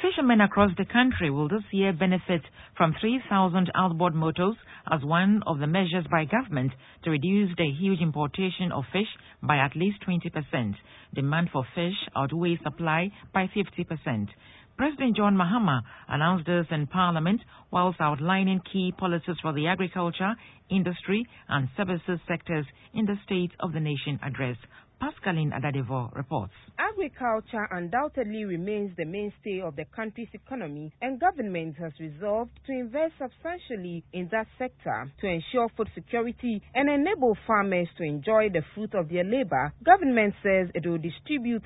Fishermen across the country will this year benefit from 3,000 outboard motors as one of the measures by government to reduce the huge importation of fish by at least 20%. Demand for fish outweighs supply by 50%. President John Mahama announced this in Parliament whilst outlining key policies for the agriculture, industry and services sectors in the State of the Nation address. Pascaline Adadevo reports. Agriculture undoubtedly remains the mainstay of the country's economy, and government has resolved to invest substantially in that sector to ensure food security and enable farmers to enjoy the fruit of their labor. Government says it will distribute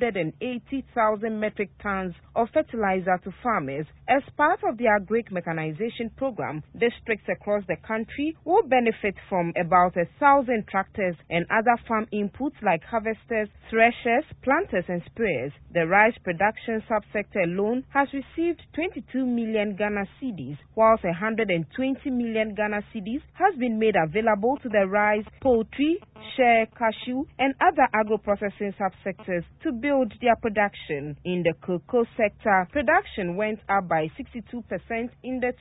180,000 metric tons of fertilizer to farmers. As part of the agric mechanization program, districts across the country will benefit from about 1,000 tractors and other farm inputs like harvesters, threshers, planters and sprayers. The rice production subsector alone has received 22 million Ghana cedis, whilst 120 million Ghana cedis has been made available to the rice, poultry, share, cashew and other agro-processing subsectors to build their production. In the cocoa sector, production went up by 62% in the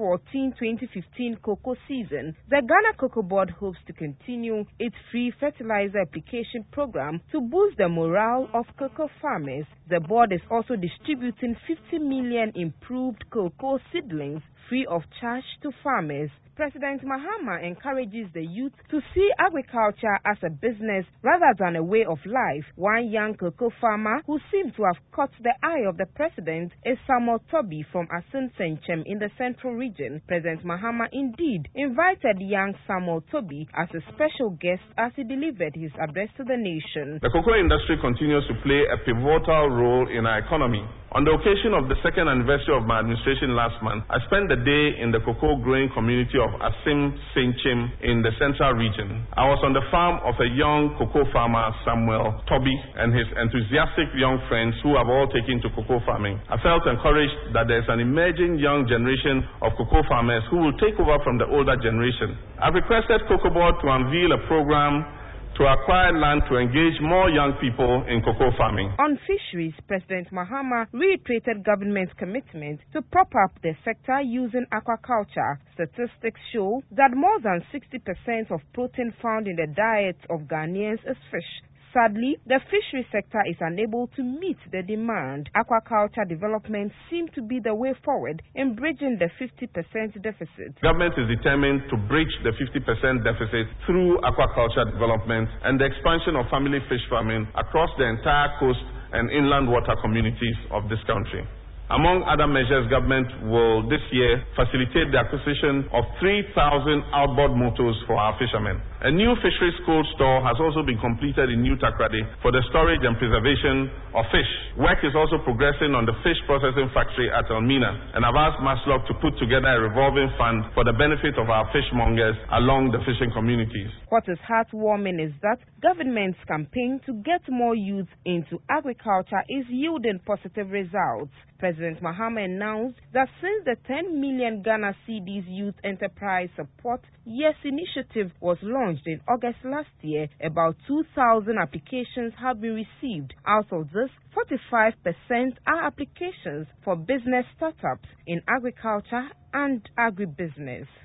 2014-2015 cocoa season. The Ghana Cocoa Board hopes to continue its free fertilizer application program to boost the morale of cocoa farmers. The board is also distributing 50 million improved cocoa seedlings free of charge to farmers. President Mahama encourages the youth to see agriculture as a business rather than a way of life. One young cocoa farmer who seems to have caught the eye of the president is Samuel Toby from Asin Senchem in the central region. President Mahama indeed invited young Samuel Toby as a special guest as he delivered his address to the nation. The cocoa industry continues to play a pivotal role in our economy. On the occasion of the second anniversary of my administration last month, I spent the day in the cocoa growing community of Asim Senchem in the central region. I was on the farm of a young cocoa farmer, Samuel Toby, and his enthusiastic young friends who have all taken to cocoa farming. I felt encouraged that there's an emerging young generation of cocoa farmers who will take over from the older generation. I've requested Cocoa Board to unveil a program to acquire land to engage more young people in cocoa farming. On fisheries, President Mahama reiterated government's commitment to prop up the sector using aquaculture. Statistics show that more than 60% of protein found in the diet of Ghanaians is fish. Sadly, the fishery sector is unable to meet the demand. Aquaculture development seems to be the way forward in bridging the 50% deficit. Government is determined to bridge the 50% deficit through aquaculture development and the expansion of family fish farming across the entire coast and inland water communities of this country. Among other measures, government will this year facilitate the acquisition of 3,000 outboard motors for our fishermen. A new fisheries cold store has also been completed in New Takrady for the storage and preservation of fish. Work is also progressing on the fish processing factory at Elmina, and I've asked Maslock to put together a revolving fund for the benefit of our fishmongers along the fishing communities. What is heartwarming is that government's campaign to get more youth into agriculture is yielding positive results. President Mahama announced that since the 10 million Ghana cedis Youth Enterprise Support Yes initiative was launched in August last year, about 2,000 applications have been received. Out of this, 45% are applications for business startups in agriculture and agribusiness.